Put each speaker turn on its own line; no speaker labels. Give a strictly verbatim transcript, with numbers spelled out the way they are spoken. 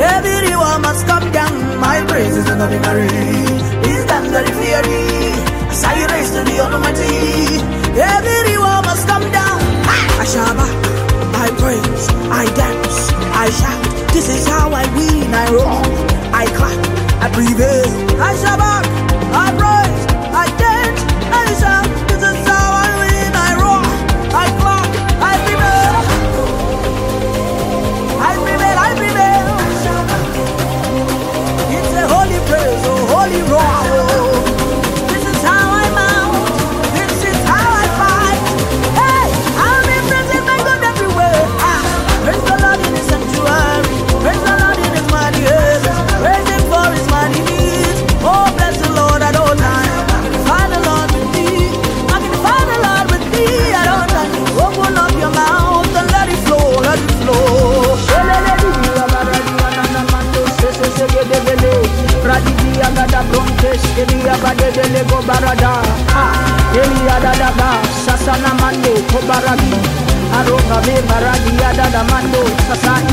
Every war must come down. My praise is an ordinary. His dance are the fiery. As I raise to the Almighty. Every war must come down. I shabak, I praise, I dance, I shout. This is how I win. I roar, I clap, I prevail. I shabak, I praise, I dance, I shout. This is how I win. I roar, I clap, I prevail. I prevail, I prevail. It's a holy praise, a holy roar. This is how I mount. This is how I fight. Hey, I'm impressing my God everywhere. Ah, praise the Lord in His sanctuary. Praise the Lord in His mighty heavens. Praise Him for His mighty deeds. Oh, bless the Lord at all times. Magnify the Lord with me. Magnify the Lord with me at all times. Open up your mouth and let it flow, let it flow. Radidia gada brontes, Elia bade de lego barada. Elia da da sasana mando, kobaragi. Aroga be baradia da mando, sasa